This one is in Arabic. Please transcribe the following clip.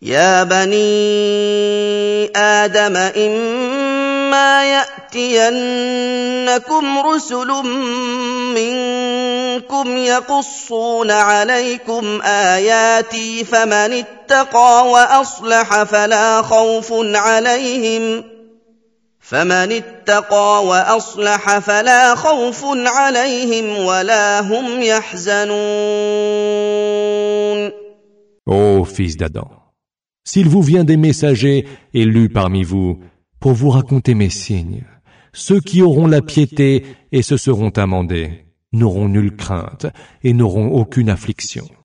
يا بني آدم إما يأتينكم رسل منكم يقصون عليكم آياتي فمن اتقى وأصلح فلا خوف عليهم ولا هم يحزنون. Ô fils d'Adam, s'il vous vient des messagers élus parmi vous pour vous raconter mes signes, ceux qui auront la piété et se seront amendés n'auront nulle crainte et n'auront aucune affliction.